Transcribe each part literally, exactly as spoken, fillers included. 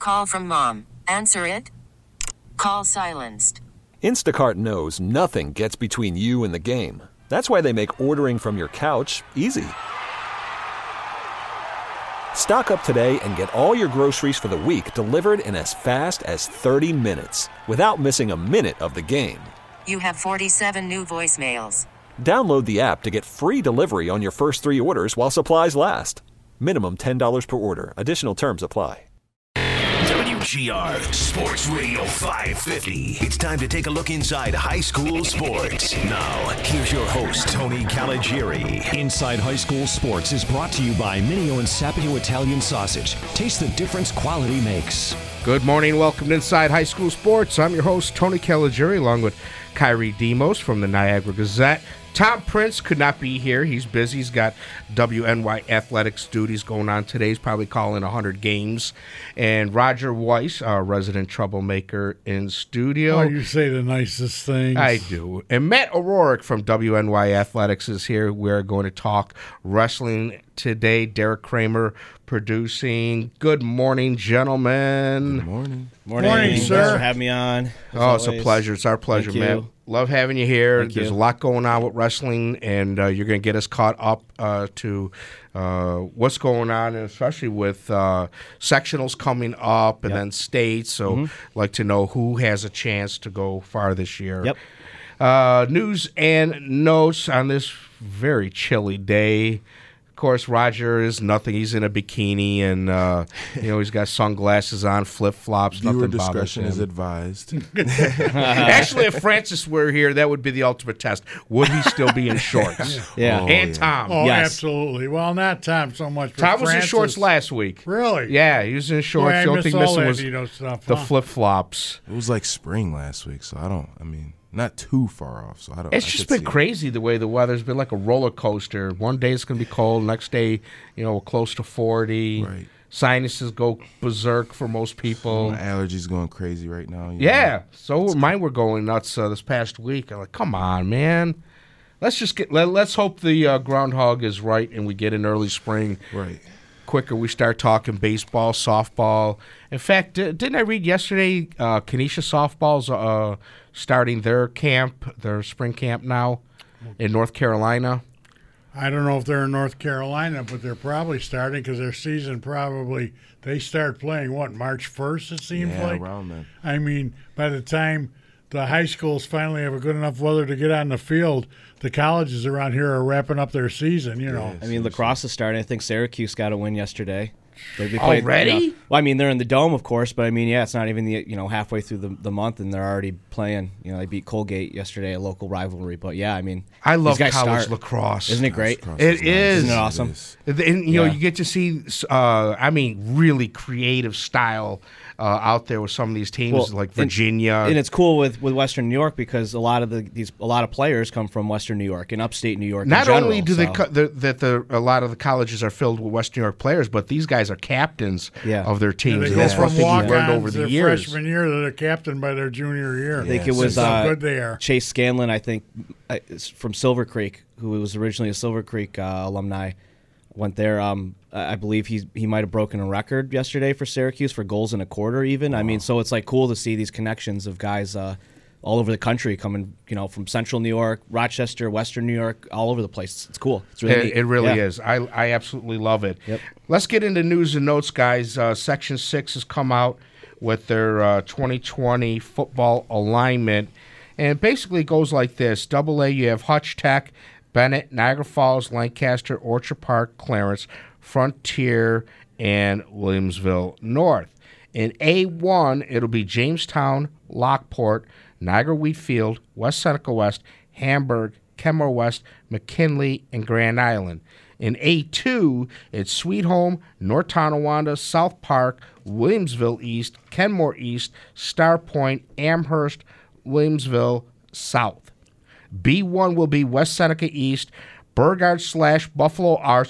call from mom. Answer it. Call silenced. Instacart knows nothing gets between you and the game. That's why they make ordering from your couch easy. Stock up today and get all your groceries for the week delivered in as fast as thirty minutes without missing a minute of the game. You have forty-seven new voicemails. Download the app to get free delivery on your first three orders while supplies last. Minimum ten dollars per order. Additional terms apply. W G R Sports Radio five fifty. It's time to take a look inside high school sports. Now, here's your host, Tony Caligiuri. Inside High School Sports is brought to you by Mineo and Sapio Italian Sausage. Taste the difference quality makes. Good morning. Welcome to Inside High School Sports. I'm your host, Tony Caligiuri, along with Kyrie Demos from the Niagara Gazette. Tom Prince could not be here. He's busy. He's got W N Y athletics duties going on today. He's probably calling one hundred games. And Roger Weiss, our resident troublemaker in studio. Oh, you say the nicest things. I do. And Matt O'Rourke from W N Y Athletics is here. We're going to talk wrestling today. Derek Kramer producing. Good morning, gentlemen. Good morning. Morning, morning sir. Thanks for having me on. Oh, always. It's a pleasure. It's our pleasure, Thank Matt. you. Love having you here. Thank There's you. a lot going on with wrestling, and uh, you're going to get us caught up uh, to uh, what's going on, and especially with uh, sectionals coming up and Yep. then states. So Mhm. I'd like to know who has a chance to go far this year. Yep. Uh, news and notes on this very chilly day. Of course, Roger is nothing. He's in a bikini, and uh, you know he's got sunglasses on, flip flops. Viewer Nothing discretion bothers is him. advised. Actually, if Francis were here, that would be the ultimate test. Would he still be in shorts? Yeah. Oh, and yeah. Tom. Oh, Yes. absolutely. Well, not Tom so much. but Tom was in Francis. shorts last week. Really? Yeah, he was in Boy, shorts. I the only miss thing all missing that was Vito stuff. the huh? flip flops. It was like spring last week, so I don't, I mean, not too far off. So I don't. It's I just could been see it. crazy the way the weather's been, like a roller coaster. One day it's going to be cold, next day, you know, close to forty. Right. Sinuses go berserk for most people. My allergies going crazy right now. you Yeah, know. so mine were going nuts uh, this past week. I'm like, come on, man. Let's just get. Let, let's hope the uh, groundhog is right and we get an early spring. Right. Quicker, we start talking baseball, softball. In fact, di- didn't I read yesterday? Uh, Kenesha softball's uh, starting their camp, their spring camp now in North Carolina. I don't know if they're in North Carolina, but they're probably starting because their season probably, they start playing, what, March first, it seems Yeah, like? around then. I mean, by the time the high schools finally have a good enough weather to get on the field, the colleges around here are wrapping up their season, you know. Yeah. I mean, lacrosse is starting. I think Syracuse got a win yesterday. They've been Already? You know, well, I mean, they're in the dome, of course, but I mean, yeah, it's not even the you know halfway through the, the month, and they're already playing. You know, they beat Colgate yesterday, a local rivalry. But yeah, I mean, I love these guys college start. lacrosse. Isn't it great? Cross It nice. is. Isn't it awesome? is. And, you know, Yeah. you get to see, uh, I mean, really creative style uh, out there with some of these teams Well, like and- Virginia. And it's cool with, with Western New York because a lot of the these a lot of players come from Western New York and upstate New York. in Not general, only do they so- co- the, that the a lot of the colleges are filled with Western New York players, but these guys are captains Yeah. of their Yeah, teams. they and go that's one from thing you've learned over walk-ons the their years. freshman year to their captain by their junior year. I think Yeah, it was That's how uh, good they are. Chase Scanlon, I think, uh, is from Silver Creek, who was originally a Silver Creek uh, alumni, went there. Um, I I believe he he might have broken a record yesterday for Syracuse for goals in a quarter. Even I mean, so it's like cool to see these connections of guys uh, all over the country coming, you know, from Central New York, Rochester, Western New York, all over the place. It's cool. It's really It, neat. it really Yeah. is. I, I absolutely love it. Yep. Let's get into news and notes, guys. Uh, Section six has come out with their uh, twenty twenty football alignment. And it basically goes like this. Double A, you have Hutch Tech, Bennett, Niagara Falls, Lancaster, Orchard Park, Clarence, Frontier, and Williamsville North. In A one, it'll be Jamestown, Lockport, Niagara Wheatfield, West Seneca West, Hamburg, Kenmore West, McKinley, and Grand Island. In A two, it's Sweet Home, North Tonawanda, South Park, Williamsville East, Kenmore East, Star Point, Amherst, Williamsville South. B one will be West Seneca East, Burgard slash Buffalo Arts,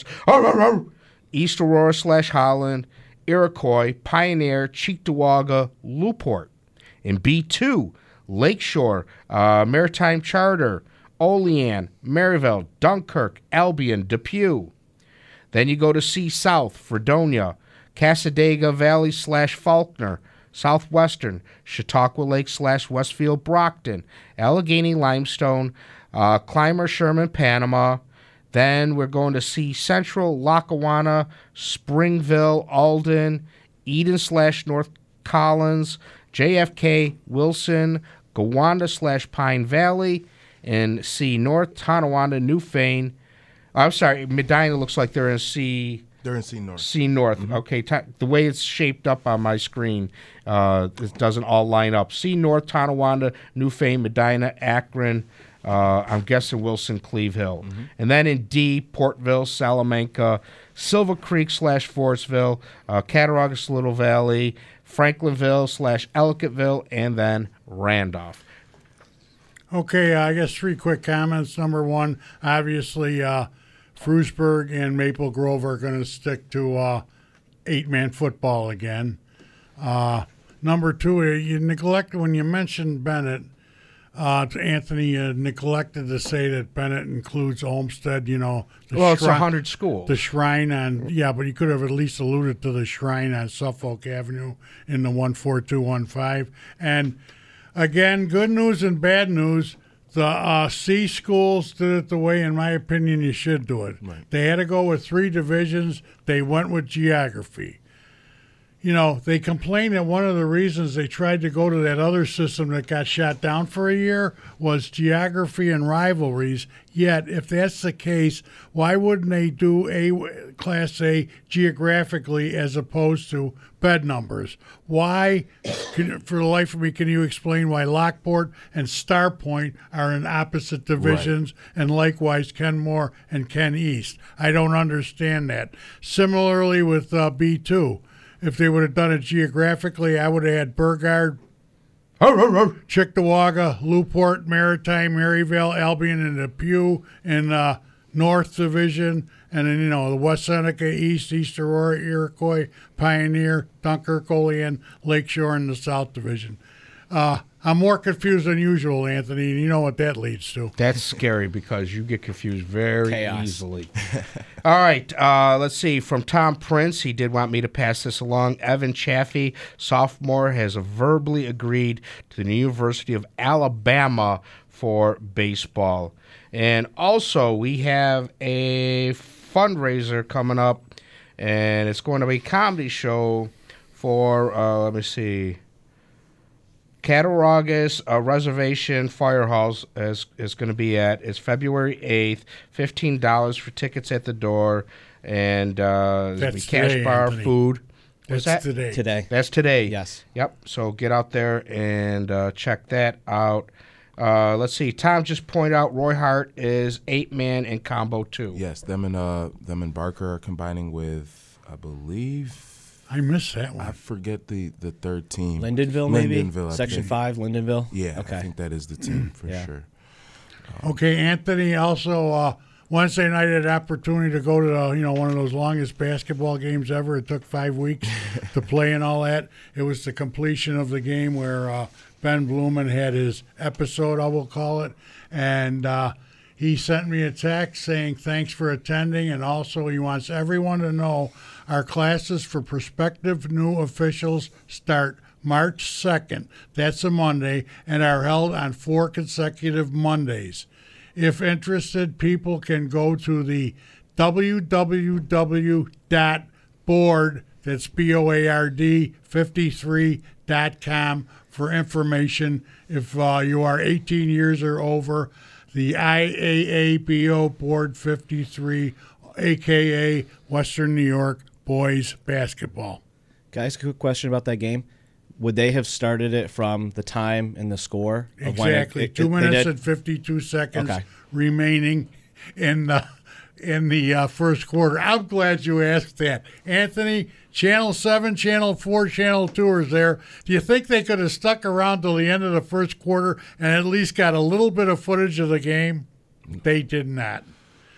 East Aurora slash Holland, Iroquois, Pioneer, Cheektowaga, Newport. In B two, Lakeshore, uh, Maritime Charter, Olean, Maryville, Dunkirk, Albion, Depew. Then you go to C South, Fredonia, Cassadaga Valley slash Faulkner, Southwestern, Chautauqua Lake slash Westfield Brockton, Allegheny Limestone, uh, Clymer Sherman Panama. Then we're going to see Central, Lackawanna, Springville, Alden, Eden slash North Collins, J F K, Wilson, Gowanda slash Pine Valley, and C North, Tonawanda, Newfane. I'm sorry, Medina looks like they're in C. They're in C North. C North. Mm-hmm. Okay, t- the way it's shaped up on my screen, uh, it doesn't all line up. C North, Tonawanda, Newfane, Medina, Akron. Uh, I'm guessing Wilson, Cleve Hill. Mm-hmm. And then in D, Portville, Salamanca, Silver Creek slash Forestville, uh, Cattaraugus, Little Valley, Franklinville slash Ellicottville, and then Randolph. Okay, uh, I guess three quick comments. Number one, obviously, uh, Frewsburg and Maple Grove are going to stick to uh, eight-man football again. Uh, number two, you neglected when you mentioned Bennett. Uh, to Anthony, you neglected to say that Bennett includes Olmsted. You know, the well, it's a shrine, hundred schools. The shrine on yeah, but you could have at least alluded to the shrine on Suffolk Avenue in the one four two one five. And again, good news and bad news. The uh, C schools did it the way, in my opinion, you should do it. Right. They had to go with three divisions. They went with geography. You know, they complained that one of the reasons they tried to go to that other system that got shot down for a year was geography and rivalries. Yet, if that's the case, why wouldn't they do a Class A geographically as opposed to bed numbers? Why, can, for the life of me, can you explain why Lockport and Star Point are in opposite divisions, right, and likewise Kenmore and Ken East? I don't understand that. Similarly with uh, B two. If they would have done it geographically, I would have had Burgard, Chickawaga, Newport, Maritime, Maryvale, Albion, and Depew in the North Division, and then, you know, the West Seneca, East, East Aurora, Iroquois, Pioneer, Dunkirk, Olean, Lakeshore in the South Division. Uh, I'm more confused than usual, Anthony, and you know what that leads to. That's scary because you get confused very Chaos. easily. All right, uh, let's see. From Tom Prince, he did want me to pass this along. Evan Chaffee, sophomore, has verbally agreed to the University of Alabama for baseball. And also, we have a fundraiser coming up, and it's going to be a comedy show for, uh, let me see, Cattaraugus uh, Reservation Firehouse is, is going to be at. It's February eighth, fifteen dollars for tickets at the door, and uh, there's going to be cash today, bar, Anthony. food. That's What's that? today. Today. That's today. Yes. Yep. So get out there and uh, check that out. Uh, let's see. Tom just pointed out Roy Hart is eight-man in combo two. Yes, them and uh, them and Barker are combining with, I believe. I missed that one. I forget the, the third team. Lindenville, maybe? Lindenville. I Section think. five, Lindenville? Yeah, Okay. I think that is the team for Yeah. sure. Okay, Anthony, also uh, Wednesday night I had an opportunity to go to the, you know, one of those longest basketball games ever. It took five weeks to play and all that. It was the completion of the game where uh, Ben Blumen had his episode, I will call it, and uh, he sent me a text saying thanks for attending, and also he wants everyone to know our classes for prospective new officials start March second. That's a Monday, and are held on four consecutive Mondays. If interested, people can go to the w w w dot board, that's B O A R D, fifty-three dot com for information. If uh, you are eighteen years or over, the I A A B O Board fifty-three, a k a. Western New York Boys Basketball. Guys, a quick question about that game. Would they have started it from the time and the score? Of when it- Exactly. it- Two it- they minutes did? and fifty-two seconds Okay. remaining in the in the uh, first quarter. I'm glad you asked that, Anthony. Channel Seven, Channel Four, Channel Two is there. Do you think they could have stuck around till the end of the first quarter and at least got a little bit of footage of the game? They did not.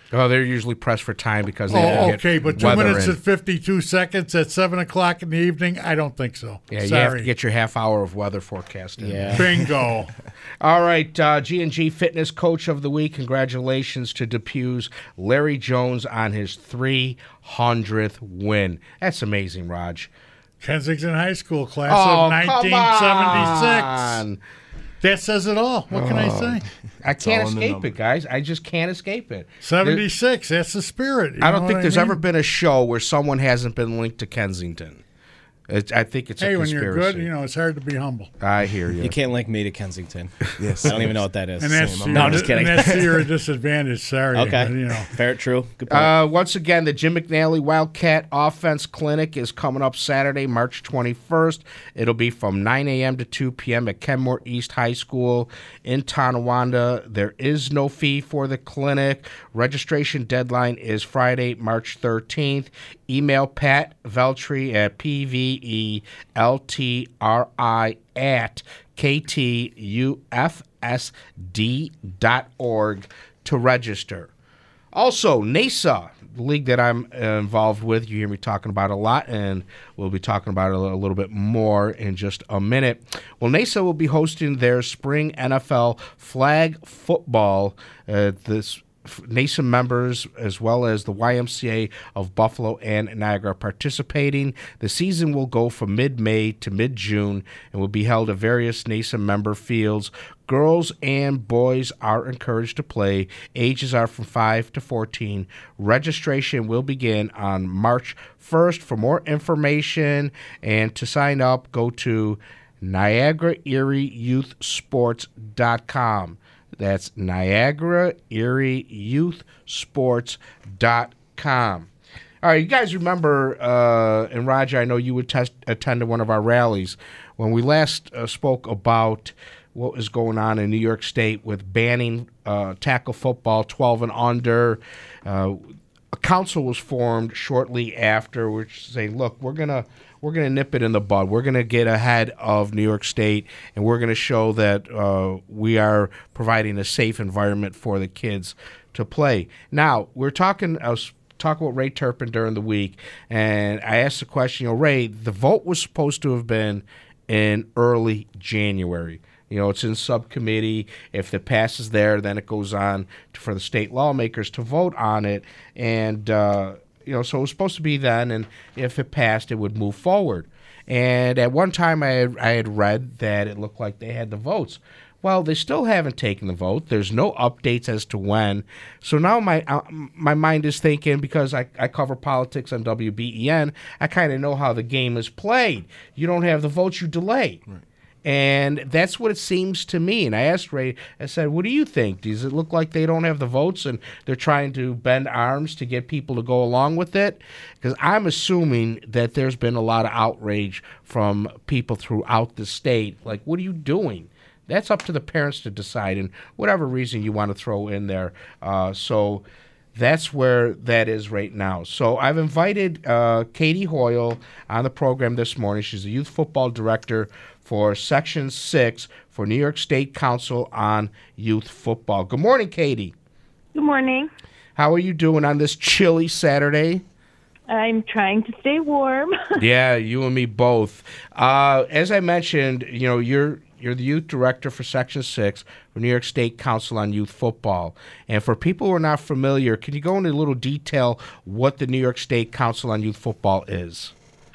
Oh, they're usually pressed for time because they Oh, have to okay, get but two weather minutes in. and fifty-two seconds at seven o'clock in the evening? I don't think so. Yeah, you Sorry. have to get your half hour of weather forecast in. Yeah. Bingo. All right, uh, G and G Fitness Coach of the Week. Congratulations to Depew's Larry Jones on his three hundredth win. That's amazing, Raj. Kensington High School, class Oh, of nineteen seventy-six. come That says it all. What can I Oh. say? I can't all in the escape number. it, guys. I just can't escape it. seventy-six. That's the spirit. You I don't know think what there's I ever mean? been a show where someone hasn't been linked to Kensington. It's, I think it's Hey, a when conspiracy. you're good, you know, it's hard to be humble. I hear you. You can't link me to Kensington. Yes. I don't even know what that is. And that's, Same. to No, your, I'm just kidding. And that's to your disadvantage. Sorry. Okay. but, you know. Fair, true. Good point. Uh, once again, the Jim McNally Wildcat Offense Clinic is coming up Saturday, March twenty-first. It'll be from nine a.m. to two p.m. at Kenmore East High School in Tonawanda. There is no fee for the clinic. Registration deadline is Friday, March thirteenth. Email Pat Veltri at P V E L T R I at K T U F S D dot org to register. Also, NASA, the league that I'm uh, involved with, you hear me talking about a lot, and we'll be talking about it a little bit more in just a minute. Well, NASA will be hosting their spring N F L flag football. Uh, this NASA members, as well as the Y M C A of Buffalo and Niagara, are participating. The season will go from mid-May to mid-June and will be held at various NASA member fields. Girls and boys are encouraged to play. Ages are from five to fourteen. Registration will begin on March first. For more information and to sign up, go to Niagara Erie Youth Sports dot com. That's Niagara Erie Youth Sports dot com. All right, you guys remember, uh, and Roger, I know you would test, attend one of our rallies when we last uh, spoke about what was going on in New York State with banning uh, tackle football, twelve and under. Uh, a council was formed shortly after, which is saying, look, we're gonna we're gonna nip it in the bud. We're gonna get ahead of New York State, and we're gonna show that uh, we are providing a safe environment for the kids to play. Now we're talking. I was talking with Ray Turpin during the week, and I asked the question. You know, Ray, the vote was supposed to have been in early January. You know, it's in subcommittee. If it passes there, then it goes on to, for the state lawmakers to vote on it. And, uh, you know, so it was supposed to be then, and if it passed, it would move forward. And at one time, I had, I had read that it looked like they had the votes. Well, they still haven't taken the vote. There's no updates as to when. So now my uh, my mind is thinking, because I, I cover politics on W B E N, I kind of know how the game is played. You don't have the votes, you delay. Right. And that's what it seems to me. And I asked Ray, I said, what do you think? Does it look like they don't have the votes and they're trying to bend arms to get people to go along with it? Because I'm assuming that there's been a lot of outrage from people throughout the state. Like, what are you doing? That's up to the parents to decide, and whatever reason you want to throw in there. Uh, so that's where that is right now. So I've invited uh, Katie Hoyle on the program this morning. She's the youth football director for Section six for New York State Council on Youth Football. Good morning, Katie. Good morning. How are you doing on this chilly Saturday? I'm trying to stay warm. Yeah, you and me both. Uh, as I mentioned, you know, you're you're the youth director for Section six for New York State Council on Youth Football. And for people who are not familiar, can you go into a little detail what the New York State Council on Youth Football is?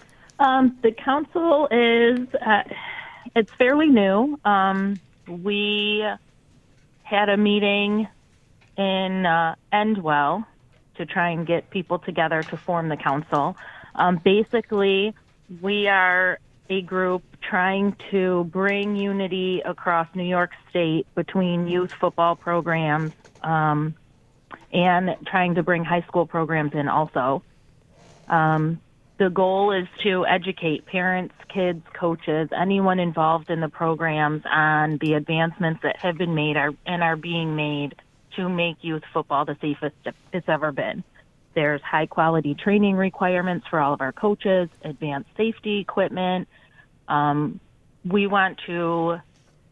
Um, the council is, uh, it's fairly new. Um, we had a meeting in uh, Endwell to try and get people together to form the council. Um, basically, we are a group trying to bring unity across New York State between youth football programs um, and trying to bring high school programs in also. Um, the goal is to educate parents, kids, coaches, anyone involved in the programs on the advancements that have been made are, and are being made to make youth football the safest it's ever been. There's high-quality training requirements for all of our coaches, advanced safety equipment. Um, we want to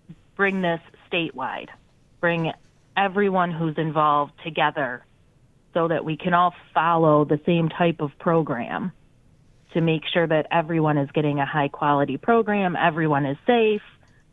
bring this statewide, bring everyone who's involved together so that we can all follow the same type of program to make sure that everyone is getting a high-quality program, everyone is safe.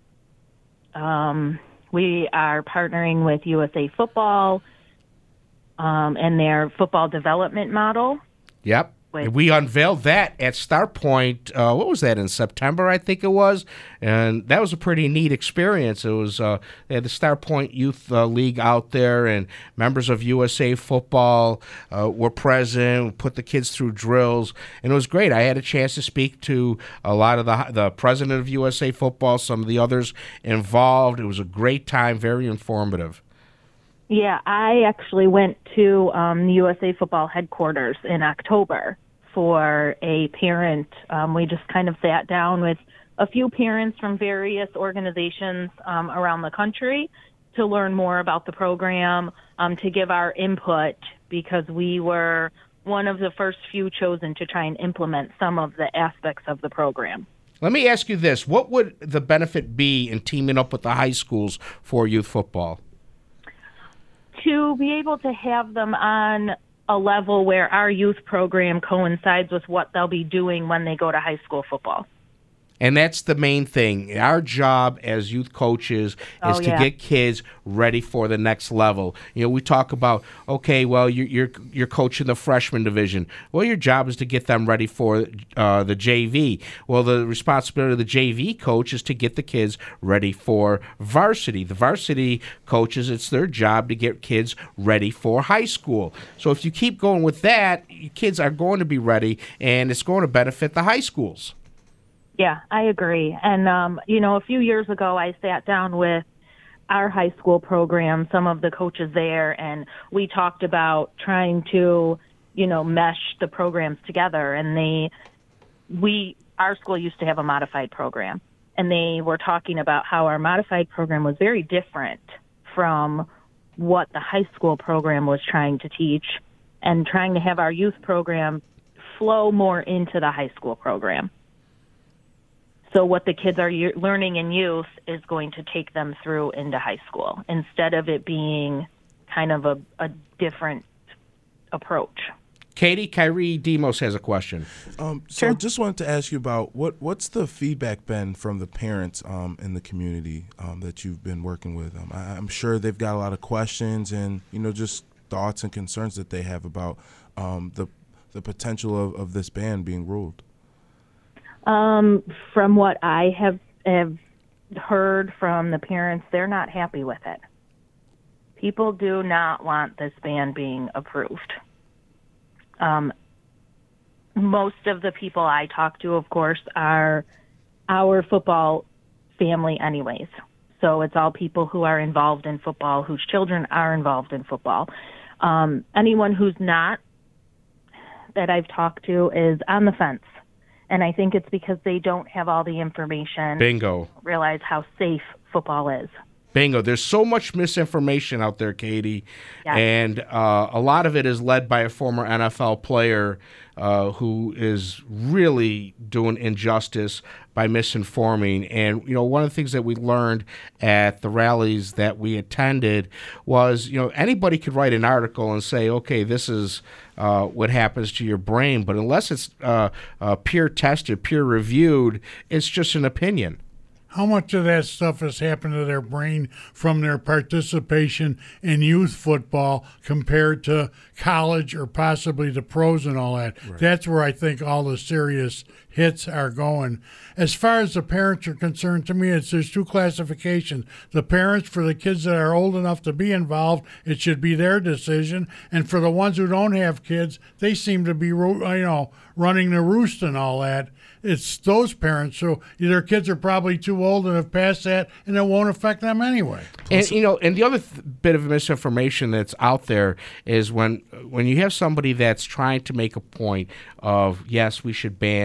Um, we are partnering with U S A Football um, and their football development model. Yep. Wait. We unveiled that at Start Point. Uh, what was that, in September, I think it was? And that was a pretty neat experience. It was uh, they had the Start Point Youth uh, League out there, and members of U S A Football uh, were present, put the kids through drills, and it was great. I had a chance to speak to a lot of the the president of U S A Football, some of the others involved. It was a great time, very informative. Yeah, I actually went to um, the U S A Football headquarters in October for a parent. Um, we just kind of sat down with a few parents from various organizations um, around the country to learn more about the program, um, to give our input, because we were one of the first few chosen to try and implement some of the aspects of the program. Let me ask you this. What would the benefit be in teaming up with the high schools for youth football? To be able to have them on a level where our youth program coincides with what they'll be doing when they go to high school football. And that's the main thing. Our job as youth coaches is Oh, to yeah. get kids ready for the next level. You know, we talk about, okay, well, you're you're, you're coaching the freshman division. Well, your job is to get them ready for uh, the J V. Well, the responsibility of the J V coach is to get the kids ready for varsity. The varsity coaches, it's their job to get kids ready for high school. So if you keep going with that, your kids are going to be ready, and it's going to benefit the high schools. Yeah, I agree. And, um, you know, a few years ago, I sat down with our high school program, some of the coaches there, and we talked about trying to, you know, mesh the programs together. And they, we, our school used to have a modified program, and they were talking about how our modified program was very different from what the high school program was trying to teach, and trying to have our youth program flow more into the high school program. So what the kids are u- learning in youth is going to take them through into high school, instead of it being kind of a, a different approach. Katie, Kyrie Demos has a question. Um, so I just wanted to ask you about what what's the feedback been from the parents um, in the community um, that you've been working with? Um, I, I'm sure they've got a lot of questions and, you know, just thoughts and concerns that they have about um, the the potential of, of this ban being ruled. Um, from what I have, have heard from the parents, they're not happy with it. People do not want this ban being approved. Um, most of the people I talk to, of course, are our football family anyways. So it's all people who are involved in football, whose children are involved in football. Um, anyone who's not, that I've talked to, is on the fence. And I think it's because they don't have all the information. Bingo. Realize how safe football is. Bingo. There's so much misinformation out there, Katie. Yes. And uh, a lot of it is led by a former N F L player uh, who is really doing injustice by misinforming. And, you know, one of the things that we learned at the rallies that we attended was, you know, anybody could write an article and say, okay, this is uh, what happens to your brain. But unless it's uh, uh, peer tested, peer reviewed, it's just an opinion. How much of that stuff has happened to their brain from their participation in youth football compared to college or possibly the pros and all that? Right. That's where I think all the serious hits are going. As far as the parents are concerned, to me, it's there's two classifications. The parents, for the kids that are old enough to be involved, it should be their decision. And for the ones who don't have kids, they seem to be, you know, running the roost and all that. It's those parents. So their kids are probably too old and have passed that, and it won't affect them anyway. And you know, and the other th- bit of misinformation that's out there is when when you have somebody that's trying to make a point of, yes, we should ban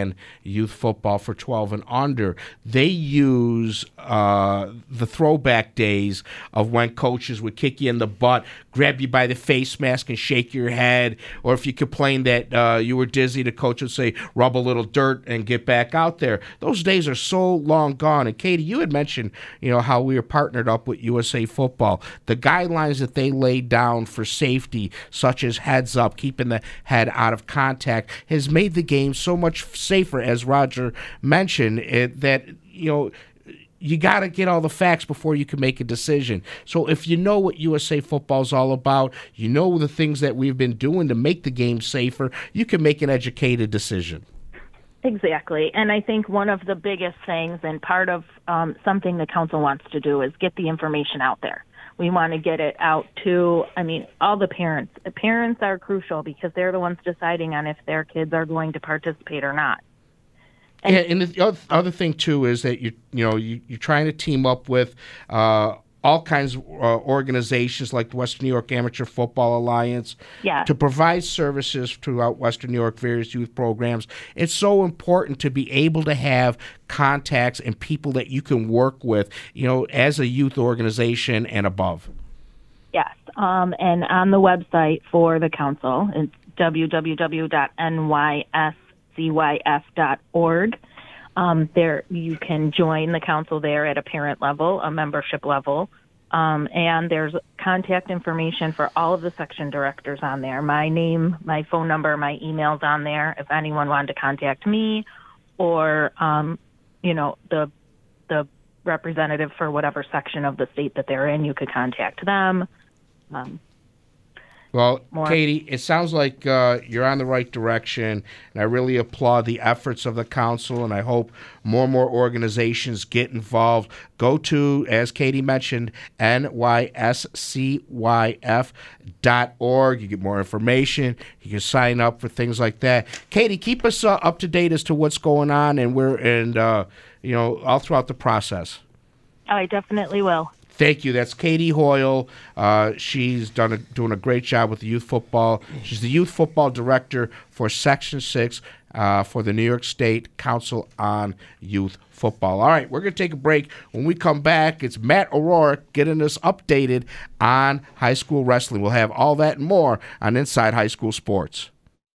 youth football for twelve and under. They use uh, the throwback days of when coaches would kick you in the butt, grab you by the face mask and shake your head, or if you complained that uh, you were dizzy, the coach would say, rub a little dirt and get back out there. Those days are so long gone. And Katie, you had mentioned, you know, how we were partnered up with U S A Football. The guidelines that they laid down for safety, such as heads up, keeping the head out of contact, has made the game so much safer, as Roger mentioned, it, that, you know, you got to get all the facts before you can make a decision. So if you know what U S A Football is all about, you know the things that we've been doing to make the game safer, you can make an educated decision. Exactly. And I think one of the biggest things, and part of um, something the council wants to do, is get the information out there. We want to get it out to, I mean, all the parents. The parents are crucial because they're the ones deciding on if their kids are going to participate or not. And, yeah, and the other thing, too, is that you you know, you, you're trying to team up with uh, all kinds of uh, organizations like the Western New York Amateur Football Alliance yeah. to provide services throughout Western New York, various youth programs. It's so important to be able to have contacts and people that you can work with, you know, as a youth organization and above. Yes, um, and on the website for the council, it's w w w dot n y s c y f dot org. Um, there, you can join the council there at a parent level, a membership level, um, and there's contact information for all of the section directors on there. My name, my phone number, my email's on there. If anyone wanted to contact me, or um, you know, the the representative for whatever section of the state that they're in, you could contact them. Um, Well, More. Katie, it sounds like uh, you're on the right direction, and I really applaud the efforts of the council, and I hope more and more organizations get involved. Go to, as Katie mentioned, N Y S C Y F dot org. You get more information. You can sign up for things like that. Katie, keep us uh, up to date as to what's going on, and we're and uh, you know, all throughout the process. I definitely will. Thank you. That's Katie Hoyle. Uh, she's done a, doing a great job with the youth football. She's the youth football director for Section six uh, for the New York State Council on Youth Football. All right, we're going to take a break. When we come back, it's Matt O'Rourke getting us updated on high school wrestling. We'll have all that and more on Inside High School Sports.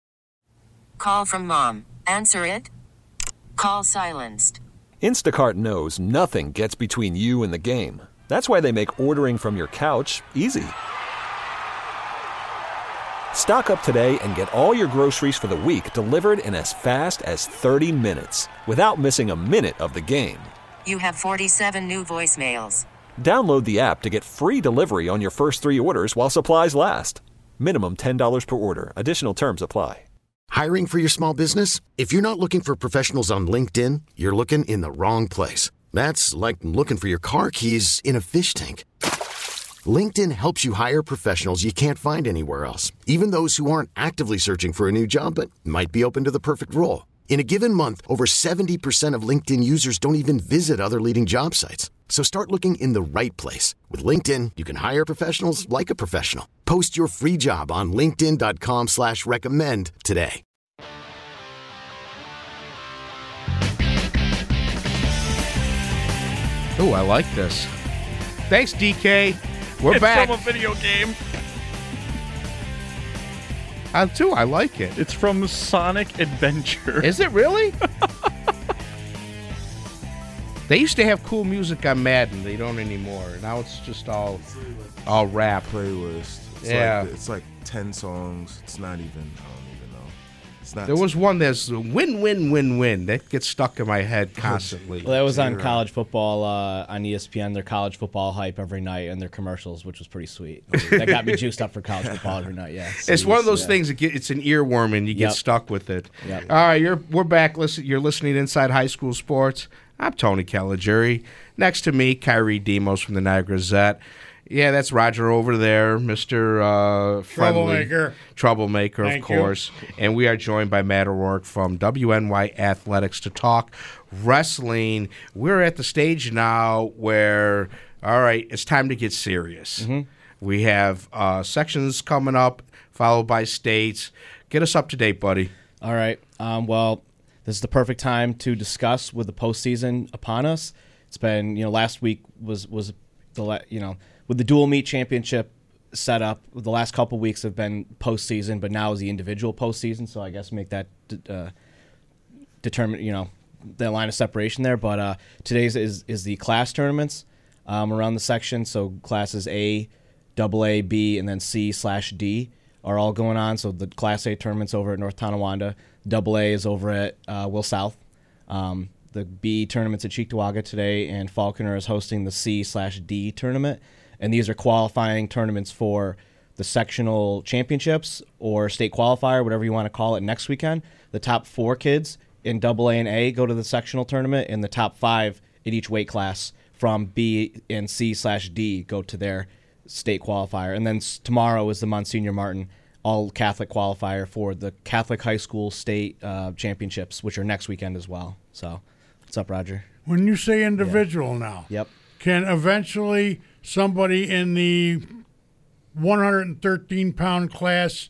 Call from mom. Answer it. Call silenced. Instacart knows nothing gets between you and the game. That's why they make ordering from your couch easy. Stock up today and get all your groceries for the week delivered in as fast as thirty minutes without missing a minute of the game. You have forty-seven new voicemails. Download the app to get free delivery on your first three orders while supplies last. Minimum ten dollars per order. Additional terms apply. Hiring for your small business? If you're not looking for professionals on LinkedIn, you're looking in the wrong place. That's like looking for your car keys in a fish tank. LinkedIn helps you hire professionals you can't find anywhere else, even those who aren't actively searching for a new job but might be open to the perfect role. In a given month, over seventy percent of LinkedIn users don't even visit other leading job sites. So start looking in the right place. With LinkedIn, you can hire professionals like a professional. Post your free job on linkedin dot com slash recommend today. Oh, I like this. Thanks, D K. We're it's back. It's from a video game. I too. I like it. It's from Sonic Adventure. Is it really? They used to have cool music on Madden. They don't anymore. Now it's just all, all rap. Playlist. It's yeah, like, it's like ten songs. It's not even. I don't even know. It's not. There was one that's win, win, win, win. That gets stuck in my head constantly. Well, that was on college football uh, on E S P N. Their college football hype every night and their commercials, which was pretty sweet. That got me juiced up for college football every night. Yeah, so it's one of those yeah. things. That get, it's an earworm, and you get yep. stuck with it. Yep. All right, you're we're back. Listen, you're listening to Inside High School Sports. I'm Tony Caligiuri. Next to me, Kyrie Demos from the Niagara Gazette. Yeah, that's Roger over there, Mister Uh, Troublemaker. Troublemaker, Thank of course. You. And we are joined by Matt O'Rourke from W N Y Athletics to talk wrestling. We're at the stage now where, all right, it's time to get serious. Mm-hmm. We have uh, sections coming up, followed by states. Get us up to date, buddy. All right. Um, well, this is the perfect time to discuss with the postseason upon us. It's been, you know, last week was was the la- you know with the dual meet championship set up. The last couple weeks have been postseason, but now is the individual postseason. So I guess make that uh, determine you know the line of separation there. But uh, today's is is the class tournaments um, around the section. So classes A, double A, B, and then C slash D are all going on. So the Class A tournament's over at North Tonawanda. Double A is over at uh, Will South. Um, the B tournament's at Cheektowaga today, and Falconer is hosting the C slash D tournament. And these are qualifying tournaments for the sectional championships or state qualifier, whatever you want to call it, next weekend. The top four kids in double A and A go to the sectional tournament, and the top five in each weight class from B and C slash D go to their state qualifier. And then s- tomorrow is the Monsignor Martin all Catholic qualifier for the Catholic High School State uh, Championships, which are next weekend as well. So, what's up, Roger? When you say individual yeah. now, yep. can eventually somebody in the one hundred thirteen pound class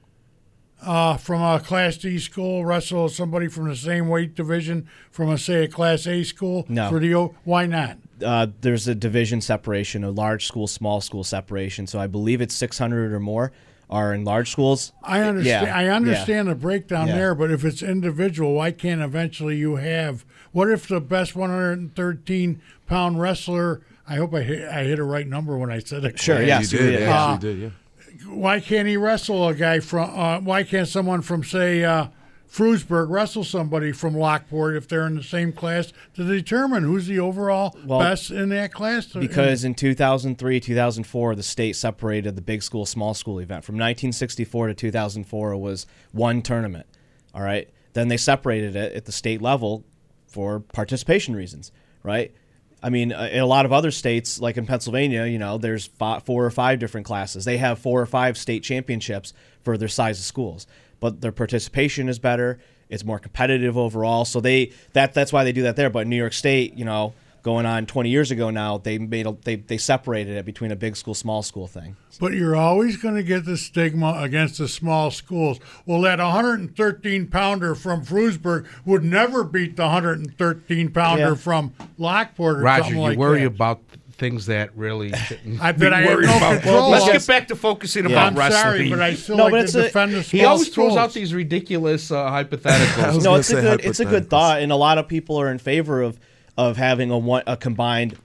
uh, from a Class D school wrestle somebody from the same weight division from, a, say, a Class A school? No. For the o- Why not? Uh, there's a division separation, a large school, small school separation. So I believe it's six hundred or more are in large schools. I understand. Yeah. I understand yeah. the breakdown yeah. there, but if it's individual, why can't eventually you have? What if the best one hundred thirteen pound wrestler? I hope I hit, I hit a right number when I said it. Sure. Yeah, Yes, you did. you did. Yeah, Uh, you did. Yeah. Why can't he wrestle a guy from? Uh, why can't someone from, say, uh, Frewsburg wrestle somebody from Lockport if they're in the same class to determine who's the overall Well, best in that class? Because in two thousand three, two thousand four, the state separated the big school, small school event. From nineteen sixty-four to two thousand four, it was one tournament. All right. Then they separated it at the state level for participation reasons, right? I mean, uh, in a lot of other states, like in Pennsylvania, you know, there's five, four or five different classes. They have four or five state championships for their size of schools, but their participation is better. It's more competitive overall. So they that that's why they do that there. But in New York State, you know, going on twenty years ago now, they made a, they they separated it between a big school, small school thing. But you're always going to get the stigma against the small schools. Well, that one hundred thirteen pounder from Frewsburg would never beat the one hundred thirteen pounder Yeah. from Lockport or Roger, something you like worry that. about things that really shouldn't I be bet I have worried no about. control. Let's Well, get back to focusing Yeah. about I'm wrestling. sorry, but I still No, like but to it's a- defend the small He always schools. throws out these ridiculous uh, hypotheticals. was No, gonna it's a say good it's a good hypotheticals. thought, and a lot of people are in favor of of having a one a combined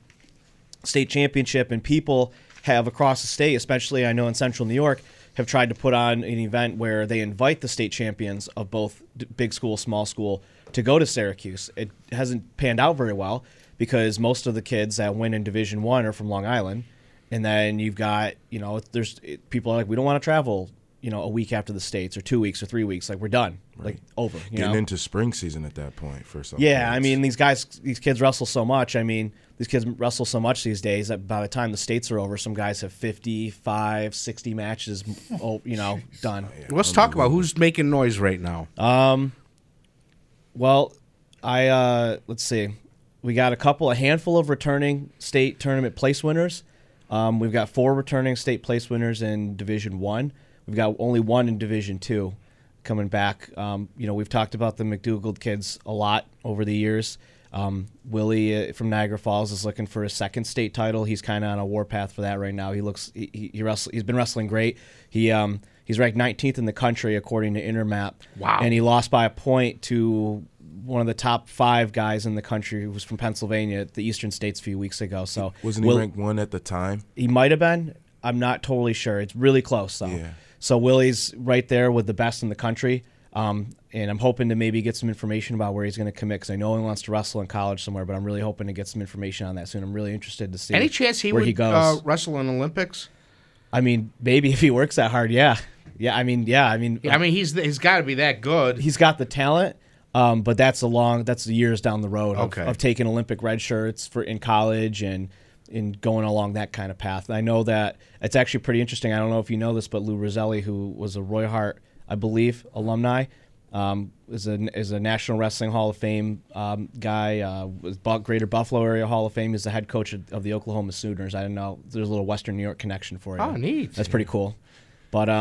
state championship, and people have across the state, especially I know in Central New York, have tried to put on an event where they invite the state champions of both d- big school, small school to go to Syracuse. It hasn't panned out very well because most of the kids that win in Division One are from Long Island, and then you've got you know there's it, people are like we don't want to travel you know a week after the states or two weeks or three weeks like we're done like over you Getting know into spring season at that point for some. yeah, parents. I mean, these guys, these kids wrestle so much. I mean, these kids wrestle so much these days that by the time the states are over, some guys have fifty-five, sixty matches, oh, you know, done. Let's talk about who's making noise right now. Um, well, I uh, let's see, we got a couple, a handful of returning state tournament place winners. Um, we've got four returning state place winners in Division One. We've got only one in Division Two coming back. Um, you know, we've talked about the McDougald kids a lot over the years. Um, Willie uh, from Niagara Falls is looking for a second state title. He's kind of on a warpath for that right now. He looks he he, he wrestle, he's been wrestling great. He um he's ranked nineteenth in the country according to Intermap. Wow. And he lost by a point to one of the top five guys in the country who was from Pennsylvania at the Eastern States a few weeks ago. So wasn't he Will, ranked one at the time? He might have been. I'm not totally sure. It's really close though. Yeah. So Willie's right there with the best in the country. Um, and I'm hoping to maybe get some information about where he's going to commit because I know he wants to wrestle in college somewhere, but I'm really hoping to get some information on that soon. I'm really interested to see Any chance he where would he goes. Uh, wrestle in Olympics? I mean, maybe if he works that hard, yeah. Yeah, I mean, yeah, I mean, Yeah, I mean, he's he's got to be that good. he's got the talent, um, but that's a long, that's years down the road of, Okay. of taking Olympic red shirts for in college and in going along that kind of path. I know that it's actually pretty interesting. I don't know if you know this, but Lou Roselli, who was a Roy Hart, I believe, alumni, um, is a is a National Wrestling Hall of Fame um, guy. Uh, was Bu- Greater Buffalo Area Hall of Fame. He's the head coach of, of the Oklahoma Sooners. I don't know. There's a little Western New York connection for you. Oh, neat. That's pretty cool. But um,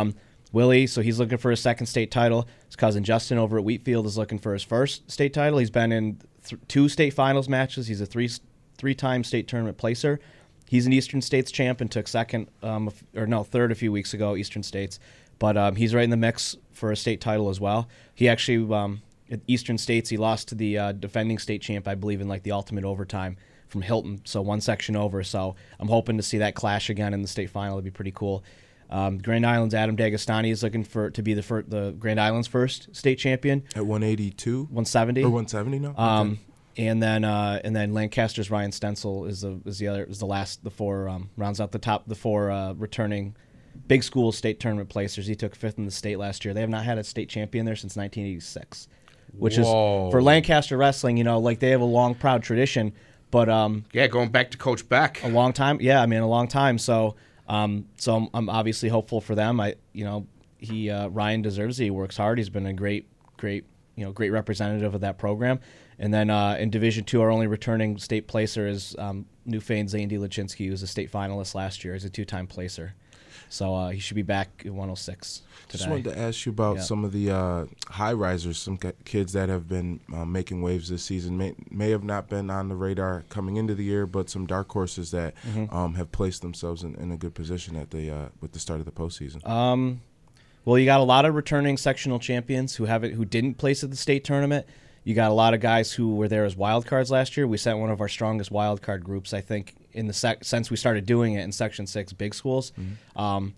Willie, so he's looking for his second state title. His cousin Justin over at Wheatfield is looking for his first state title. He's been in th- two state finals matches. He's a three three-time state tournament placer. He's an Eastern States champ and took second, um, or no, third a few weeks ago, Eastern States. But um, he's right in the mix for a state title as well. He actually, um, at Eastern States, he lost to the uh, defending state champ, I believe, in like the ultimate overtime from Hilton, so one section over. So I'm hoping to see that clash again in the state final. It'd be pretty cool. Um, Grand Island's Adam D'Agostani is looking for to be the fir- the Grand Island's first state champion at one eighty-two, one seventy, or one seventy now. Um, okay. And then uh, and then Lancaster's Ryan Stencil is the is the other is the last the four um, rounds out the top the four uh, returning big school state tournament placers. He took fifth in the state last year. They have not had a state champion there since nineteen eighty-six, which Whoa. is for Lancaster wrestling. You know, like they have a long proud tradition. But um, yeah, going back to Coach Beck, a long time. Yeah, I mean a long time. So um, so I'm, I'm obviously hopeful for them. I you know he uh, Ryan deserves it. He works hard. He's been a great great you know great representative of that program. And then uh, in Division Two, our only returning state placer is um, Newfane's Zandy Lachinsky, who was a state finalist last year. He's a two-time placer. So uh, he should be back at one oh six today. Just wanted to ask you about yeah. some of the uh, high risers, some kids that have been uh, making waves this season. May, may have not been on the radar coming into the year, but some dark horses that mm-hmm. um, have placed themselves in, in a good position at the uh, with the start of the postseason. Um, well, you got a lot of returning sectional champions who haven't who didn't place at the state tournament. You got a lot of guys who were there as wild cards last year. We sent one of our strongest wild card groups, I think, in the sec- since we started doing it in Section Six big schools. Mm-hmm. Um,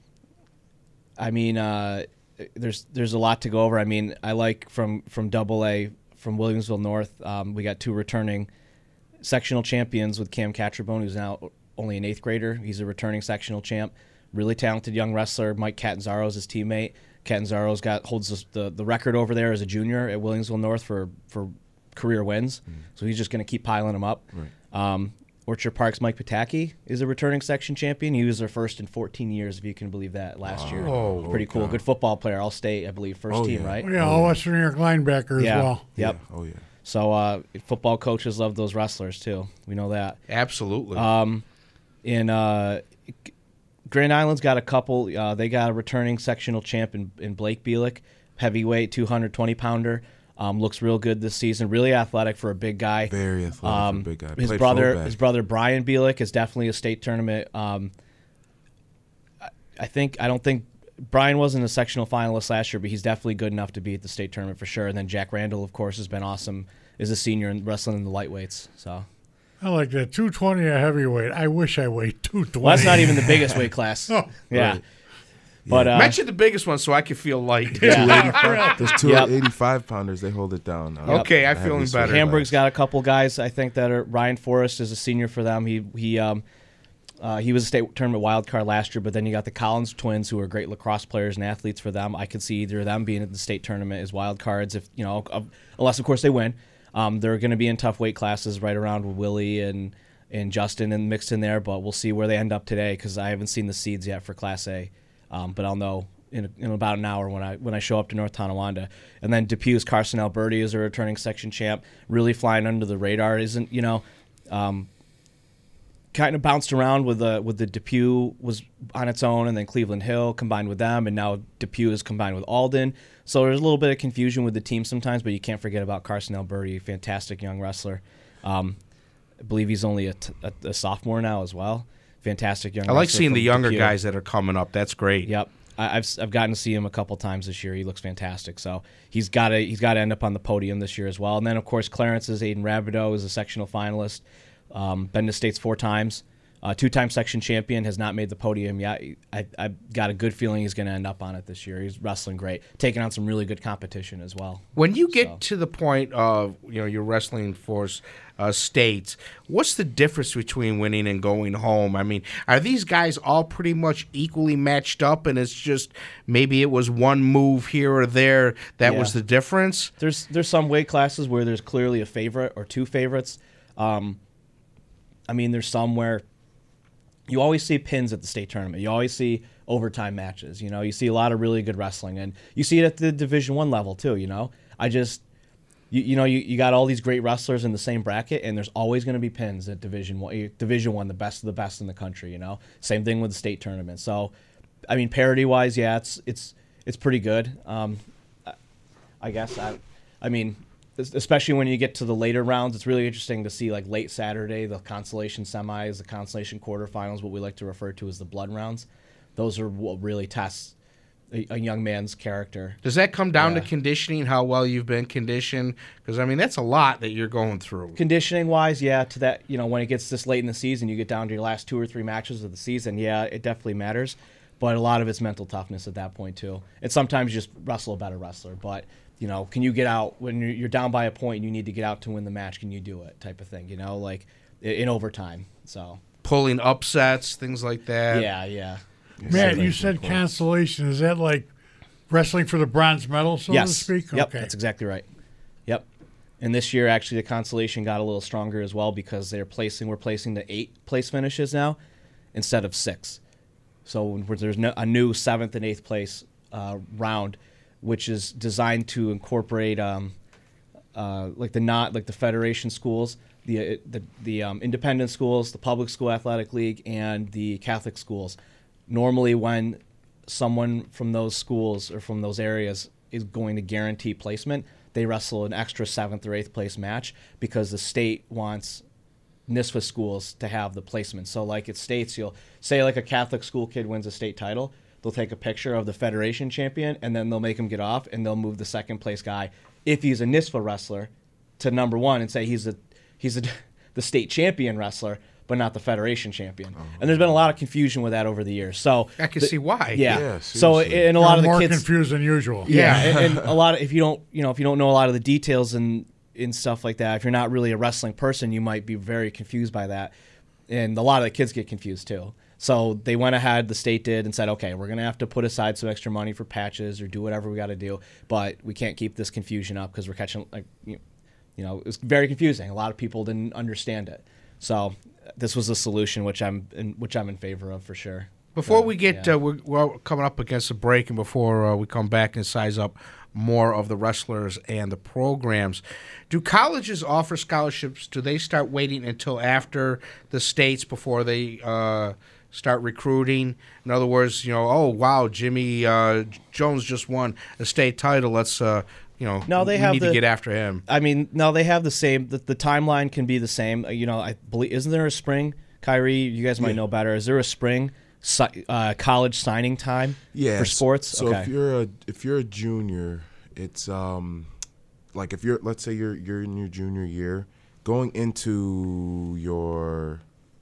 I mean, uh, there's there's a lot to go over. I mean, I like from from Double A from Williamsville North. Um, we got two returning sectional champions with Cam Catrabone, who's now only an eighth grader. He's a returning sectional champ. Really talented young wrestler. Mike Catanzaro is his teammate. Catanzaro's got holds the, the the record over there as a junior at Williamsville North for for career wins. Mm. So he's just going to keep piling them up. Right. Um, Orchard Park's Mike Pataki is a returning section champion. He was their first in fourteen years, if you can believe that, last year. Oh, Pretty cool. God. Good football player, all state, I believe, first oh, team, yeah. right? Oh, yeah, all Western New York linebacker yeah. as well. Yep. Yeah. Oh, yeah. So uh, football coaches love those wrestlers, too. We know that. Absolutely. Um, in uh, Grand Island's got a couple. Uh, they got a returning sectional champ in, in Blake Bielik, heavyweight, two hundred twenty pounder. Um, looks real good this season. Really athletic for a big guy. Very athletic um, for a big guy. His Played brother, fullback. his brother Brian Bielik is definitely a state tournament. Um, I, I think I don't think Brian wasn't a sectional finalist last year, but he's definitely good enough to be at the state tournament for sure. And then Jack Randall, of course, has been awesome. Is a senior in wrestling in the lightweights. So. I like that. two twenty a heavyweight. I wish I weighed two twenty. Well, that's not even the biggest weight class. Oh, yeah. Right. But uh, mention the biggest one so I can feel light. Yeah. Those two Yep. eighty-five pounders, they hold it down. Uh, Okay, I'm I feeling have better. this- Hamburg's got a couple guys I think that are. Ryan Forrest is a senior for them. He he um uh, he was a state tournament wild card last year, but then you got the Collins twins who are great lacrosse players and athletes for them. I could see either of them being at the state tournament as wild cards if you know, unless of course they win. Um, they're going to be in tough weight classes right around with Willie and and Justin and mixed in there, but we'll see where they end up today because I haven't seen the seeds yet for Class A, um, but I'll know. In, in about an hour when I when I show up to North Tonawanda. And then Depew's Carson Alberti is a returning section champ, really flying under the radar. Isn't, you know, um, kind of bounced around with the with the Depew was on its own, and then Cleveland Hill combined with them, and now Depew is combined with Alden. So there's a little bit of confusion with the team sometimes, but you can't forget about Carson Alberti, fantastic young wrestler. Um, I believe he's only a, t- a, a sophomore now as well. Fantastic young I like wrestler seeing the from younger Depew. guys that are coming up. That's great. Yep. I- I've I've gotten to see him a couple times this year. He looks fantastic. So he's got to he's got to end up on the podium this year as well. And then of course Clarence's Aiden Rabideau is a sectional finalist. Um, been to states four times. Uh, two-time section champion, has not made the podium yet. I I got a good feeling he's going to end up on it this year. He's wrestling great, taking on some really good competition as well. When you get So. to the point of you know you're wrestling for uh, states, what's the difference between winning and going home? I mean, are these guys all pretty much equally matched up, and it's just maybe it was one move here or there that Yeah. was the difference? There's there's some weight classes where there's clearly a favorite or two favorites. Um, I mean, there's some where you always see pins at the state tournament. You always see overtime matches. You know, you see a lot of really good wrestling, and you see it at the Division One level too. You know, I just, you, you know, you, you got all these great wrestlers in the same bracket, and there's always going to be pins at Division One. Division One, the best of the best in the country. You know, same thing with the state tournament. So I mean, parity wise, yeah, it's it's it's pretty good. Um, I guess I, I mean, especially when you get to the later rounds, it's really interesting to see like late Saturday, the consolation semis, the consolation quarterfinals, what we like to refer to as the blood rounds. Those are what really tests a, a young man's character. Does that come down Yeah. to conditioning, how well you've been conditioned? Because, I mean, that's a lot that you're going through. Conditioning wise, yeah, to that, you know, when it gets this late in the season, you get down to your last two or three matches of the season, yeah, it definitely matters. But a lot of it's mental toughness at that point, too. And sometimes you just wrestle a better wrestler. But, you know, can you get out when you're, you're down by a point and you need to get out to win the match? Can you do it type of thing, you know, like in, in overtime. So Pulling upsets, things like that. Yeah, yeah. Matt, you said consolation. Is that like wrestling for the bronze medal, so yes. to speak? Yep, Okay. that's exactly right. Yep. And this year, actually, the consolation got a little stronger as well because they're placing. We're placing the eight place finishes now instead of six. So there's no, a new seventh and eighth place uh, round, which is designed to incorporate um, uh, like the not like the federation schools, the the the um, independent schools, the public school athletic league, and the Catholic schools. Normally, when someone from those schools or from those areas is going to guarantee placement, they wrestle an extra seventh or eighth place match because the state wants N S F A schools to have the placement. So like it states, you'll say like a Catholic school kid wins a state title, they'll take a picture of the federation champion and then they'll make him get off and they'll move the second place guy, if he's a N S F A wrestler, to number one and say he's a he's a, the state champion wrestler, but not the federation champion. Oh. And there's been a lot of confusion with that over the years. So I can the, see why. Yeah. yeah so and a lot They're of the more kids confused than usual. Yeah, and, and a lot of if you don't you know if you don't know a lot of the details and in stuff like that, if you're not really a wrestling person, you might be very confused by that. And a lot of the kids get confused too. So they went ahead, the state did, and said, okay, we're going to have to put aside some extra money for patches or do whatever we got to do, but we can't keep this confusion up because we're catching, like, you know, it was very confusing. A lot of people didn't understand it. So this was a solution which I'm in, which I'm in favor of for sure. Before so, we get, yeah. uh, we're, we're coming up against a break, and before uh, we come back and size up more of the wrestlers and the programs, do colleges offer scholarships? Do they start waiting until after the states before they uh, start recruiting? In other words, you know, oh, wow, Jimmy uh, Jones just won a state title. Let's, uh, you know, no, they we have need the, to get after him. I mean, no, they have the same. The, the timeline can be the same. You know, I believe, isn't there a spring, Kyrie? You guys might yeah. know better. Is there a spring uh, college signing time yeah, for sports? So okay. if you're a if you're a junior, it's um like if you're let's say you're you're in your junior year, going into your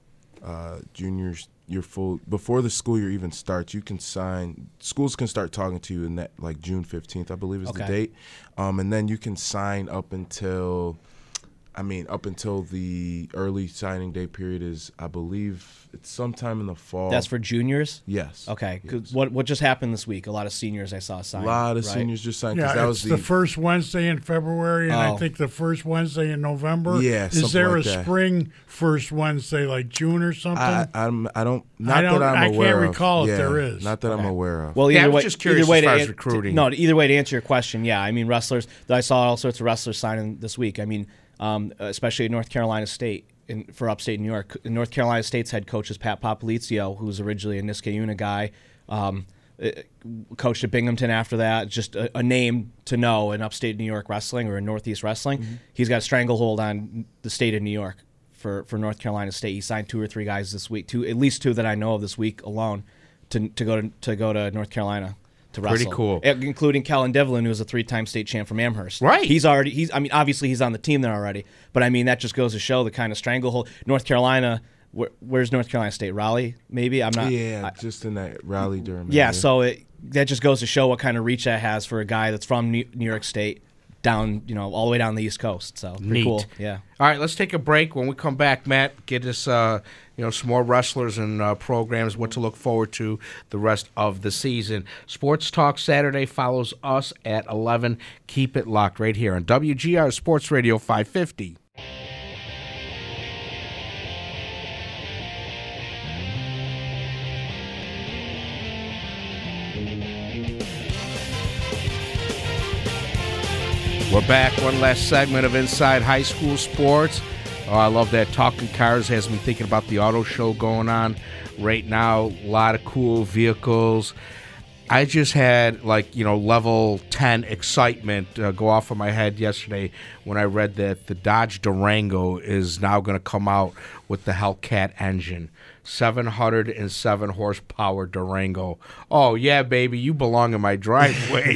uh, junior your full before the school year even starts, you can sign. Schools can start talking to you in that like June fifteenth, I believe is okay. the date, um, and then you can sign up until. I mean, up until the early signing day period is, I believe, it's sometime in the fall. That's for juniors? Yes. Okay. Yes. What what just happened this week? A lot of seniors I saw sign. A lot of right? seniors just signed. Yeah, that it's was the, the first Wednesday in February, and oh. I think the first Wednesday in November. Yeah, Is there like a that. spring first Wednesday, like June or something? I, I'm, I don't, not I don't, that I'm I aware can't of. recall yeah, if there is. Not that okay. I'm aware of. Well, either yeah, I was way, just curious either way as far to, as recruiting. No, either way to answer your question, yeah. I mean, wrestlers, I saw all sorts of wrestlers signing this week. I mean, um, especially at North Carolina State. In, for upstate New York, North Carolina State's head coach is Pat Popolizio, who's originally a Niskayuna guy, um, coached at Binghamton after that. Just a, a name to know in upstate New York wrestling or in Northeast wrestling. Mm-hmm. He's got a stranglehold on the state of New York for, for North Carolina State. He signed two or three guys this week, two at least two that I know of this week alone, to to go to to go to North Carolina. To wrestle. Pretty cool, including Kellen Devlin, who's a three-time state champ from Amherst. Right, he's already. He's. I mean, obviously he's on the team there already. But I mean, that just goes to show the kind of stranglehold. North Carolina. Where, where's North Carolina State? Raleigh, maybe. I'm not. Yeah, I, just in that Raleigh Durham. Yeah, area. so it, that just goes to show what kind of reach that has for a guy that's from New, New York State, down, you know, all the way down the East Coast. So pretty Neat. cool. Yeah. All right, let's take a break. When we come back, Matt, get us, uh, you know, some more wrestlers and uh, programs, what to look forward to the rest of the season. Sports Talk Saturday follows us at eleven. Keep it locked right here on W G R Sports Radio five fifty. We're back. One last segment of Inside High School Sports. Oh, I love that. Talking Cars has me thinking about the auto show going on right now. A lot of cool vehicles. I just had, like, you know, level ten excitement uh, go off of my head yesterday when I read that the Dodge Durango is now going to come out with the Hellcat engine. seven hundred seven horsepower Durango. Oh, yeah, baby, you belong in my driveway.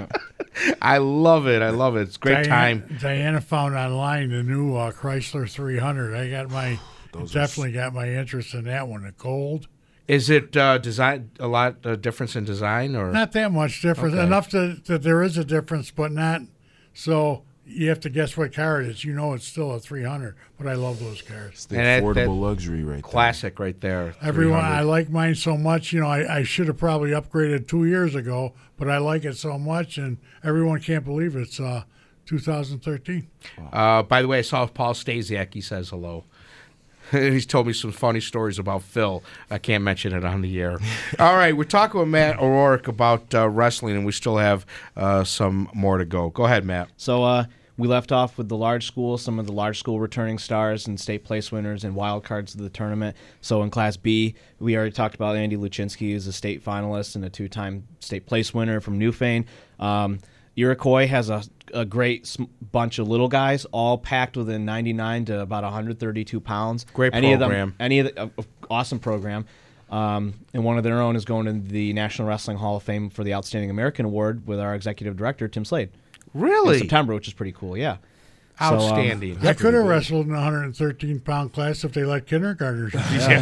I love it. I love it. It's a great Diana, time. Diana found online the new uh, Chrysler three hundred. I got my Those definitely got my interest in that one. The gold. Is it uh, design a lot uh, difference in design, or Not that much difference. Okay. Enough to, that there is a difference, but not so you have to guess what car it is. You know it's still a three hundred, but I love those cars. It's the And that- affordable that luxury right classic right there? Everyone, three hundred. I like mine so much. You know, I, I should have probably upgraded two years ago, but I like it so much, and everyone can't believe it's uh, two thousand thirteen. Uh, by the way, I saw Paul Stasiak. He says hello. He's told me some funny stories about Phil. I can't mention it on the air. All right, we're talking with Matt O'Rourke about uh, wrestling, and we still have uh, some more to go. Go ahead, Matt. So uh, we left off with the large school, some of the large school returning stars and state place winners and wild cards of the tournament. So in Class B, we already talked about Andy Luchinsky, who's a state finalist and a two-time state place winner from Newfane. Um, Iroquois has a, a great sm- bunch of little guys, all packed within ninety-nine to about one hundred thirty-two pounds. Great any program. Of them, any of the, uh, awesome program. Um, and one of their own is going to the National Wrestling Hall of Fame for the Outstanding American Award with our executive director, Tim Slade. Really? In September, which is pretty cool, yeah. Outstanding. I could have wrestled in a one hundred thirteen pound class if they let kindergartners.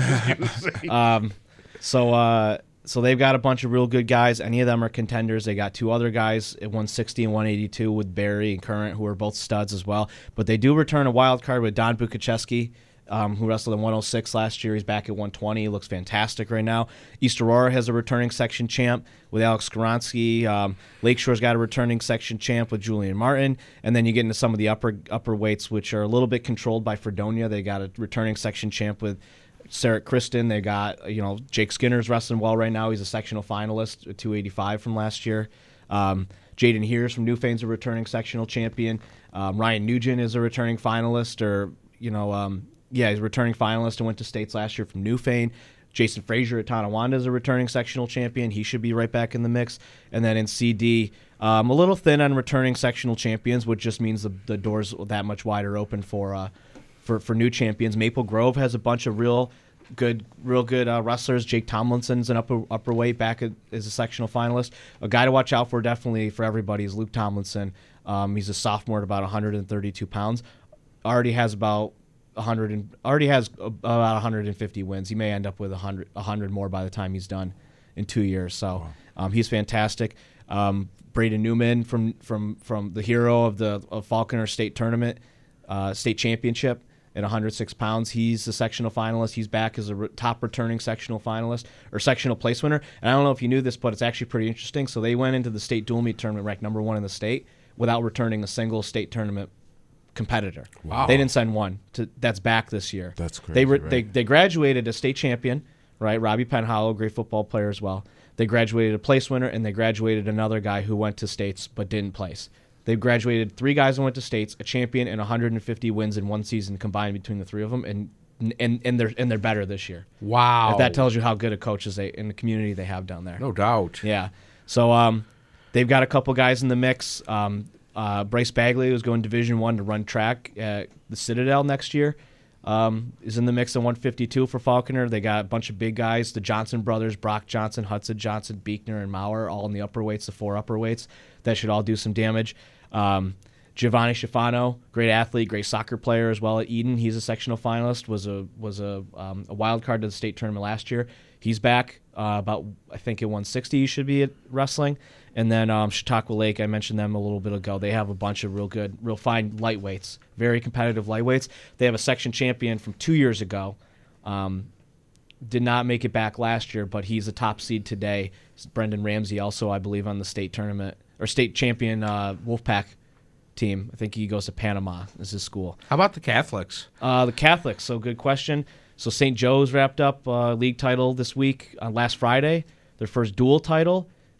um, so uh, so they've got a bunch of real good guys. Any of them are contenders. They got two other guys at one sixty and one eighty-two with Barry and Current, who are both studs as well. But they do return a wild card with Don Bukacheski, um, who wrestled in one oh six last year. He's back at one twenty. He looks fantastic right now. East Aurora has a returning section champ with Alex Skoronsky. Um, Lakeshore's got a returning section champ with Julian Martin. And then you get into some of the upper upper weights, which are a little bit controlled by Fredonia. They got a returning section champ with Sarah Kristen. They got, you know, Jake Skinner's wrestling well right now. He's a sectional finalist at two eighty-five from last year. Um, Jaden Heers from Newfane's a returning sectional champion. Um, Ryan Nugent is a returning finalist, or, you know, um, yeah, he's a returning finalist and went to states last year from Newfane. Jason Frazier at Tonawanda is a returning sectional champion. He should be right back in the mix. And then in C D, um, a little thin on returning sectional champions, which just means the, the door's that much wider open for uh, for for new champions. Maple Grove has a bunch of real good, real good uh, wrestlers. Jake Tomlinson's an upper upper weight back at, as a sectional finalist. A guy to watch out for definitely for everybody is Luke Tomlinson. Um, he's a sophomore at about one hundred thirty-two pounds. Already has about one hundred and already has about one hundred fifty wins. He may end up with one hundred, one hundred more by the time he's done in two years. So um, he's fantastic. Um, Braden Newman from from from the hero of the of Falconer State Tournament, uh, state championship at one hundred six pounds. He's a sectional finalist. He's back as a re- top returning sectional finalist or sectional place winner. And I don't know if you knew this, but it's actually pretty interesting. So they went into the state dual meet tournament ranked number one in the state without returning a single state tournament competitor. Wow. They didn't send one to that's back this year. That's crazy, They re- right? they they graduated a state champion, right? Robbie Penhollow, great football player as well. They graduated a place winner, and they graduated another guy who went to states but didn't place. They graduated three guys who went to states, a champion, and one hundred fifty wins in one season combined between the three of them, and and and they're and they're better this year. Wow. If that tells you how good a coaches they in the community they have down there. No doubt. Yeah. So um, they've got a couple guys in the mix. Um, uh, Bryce Bagley, who's going Division One to run track at the Citadel next year, um, is in the mix at one fifty-two for Falconer. They got a bunch of big guys: the Johnson brothers, Brock Johnson, Hudson Johnson, Beekner, and Maurer, all in the upper weights, the four upper weights. That should all do some damage. Um, Giovanni Schifano, great athlete, great soccer player as well at Eden. He's a sectional finalist. Was a was a um, a wild card to the state tournament last year. He's back uh, about I think at one sixty. He should be at wrestling. And then um, Chautauqua Lake, I mentioned them a little bit ago. They have a bunch of real good, real fine lightweights, very competitive lightweights. They have a section champion from two years ago. Um, did not make it back last year, but he's a top seed today. It's Brendan Ramsey, also I believe on the state tournament or state champion uh, Wolfpack team. I think he goes to Panama as his school. How about the Catholics? Uh, the Catholics, so good question. So Saint Joe's wrapped up uh, league title this week on last Friday, their first dual title.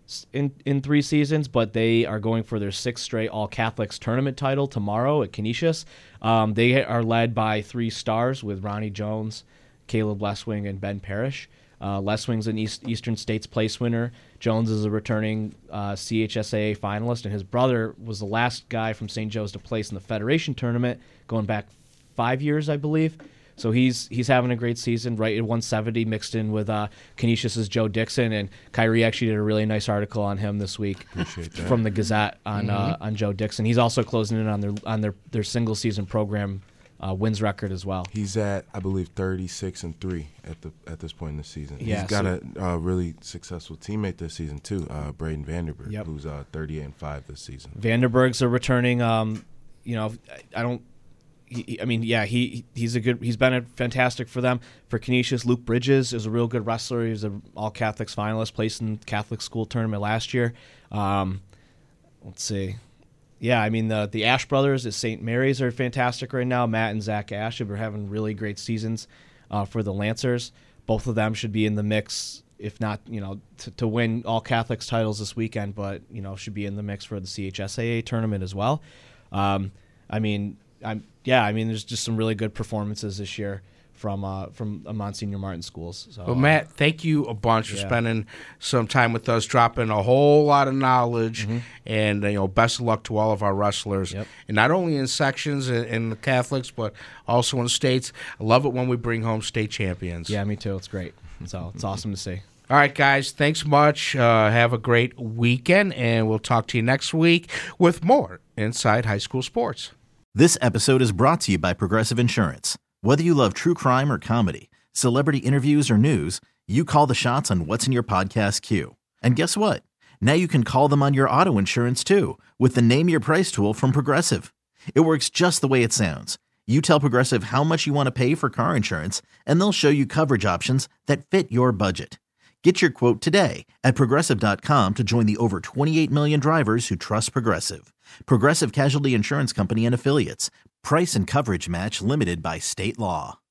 s- in in three seasons, but they are going for their sixth straight All Catholics tournament title tomorrow at Canisius. Um, they are led by three stars with Ronnie Jones, Caleb Leswing, and Ben Parrish. Uh, Leswing's an East, Eastern States place winner. Jones is a returning uh, C H S A A finalist, and his brother was the last guy from Saint Joe's to place in the Federation tournament, going back five years, I believe. So he's he's having a great season, right at one seventy, mixed in with uh, Canisius's Joe Dixon, and Kyrie actually did a really nice article on him this week Appreciate that. from the Gazette on Mm-hmm. uh, on Joe Dixon. He's also closing in on their on their, their single season program uh, wins record as well. He's at, I believe, thirty-six and three at the at this point in the season. Yeah, He's got so- a uh, really successful teammate this season too, uh, Braden Vanderberg, Yep. who's uh, thirty-eight and five this season. Vanderberg's a returning. Um, you know, I don't. He, I mean, yeah, he he's a good. He's been a fantastic for them. For Canisius, Luke Bridges is a real good wrestler. He was an All Catholics finalist, placed in the Catholic school tournament last year. Um, let's see. Yeah, I mean the the Ash brothers at Saint Mary's are fantastic right now. Matt and Zach Ash are having really great seasons uh, for the Lancers. Both of them should be in the mix, if not, you know, to, to win All Catholics titles this weekend, but you know, should be in the mix for the C H S A A tournament as well. Um, I mean, I'm yeah, I mean, there's just some really good performances this year from uh, from uh, Monsignor Martin schools. So, Well, Matt, thank you a bunch for Yeah. spending some time with us, dropping a whole lot of knowledge, and you know, best of luck to all of our wrestlers, Yep. and not only in sections in, in the Catholics, but also in states. I love it when we bring home state champions. yeah, me too. It's great. So it's awesome to see. All right, guys, thanks much. Uh, have a great weekend, and we'll talk to you next week with more Inside High School Sports. This episode is brought to you by Progressive Insurance. Whether you love true crime or comedy, celebrity interviews or news, you call the shots on what's in your podcast queue. And guess what? Now you can call them on your auto insurance too with the Name Your Price tool from Progressive. It works just the way it sounds. You tell Progressive how much you want to pay for car insurance, and they'll show you coverage options that fit your budget. Get your quote today at Progressive dot com to join the over twenty-eight million drivers who trust Progressive. Progressive Casualty Insurance Company and Affiliates. Price and coverage match limited by state law.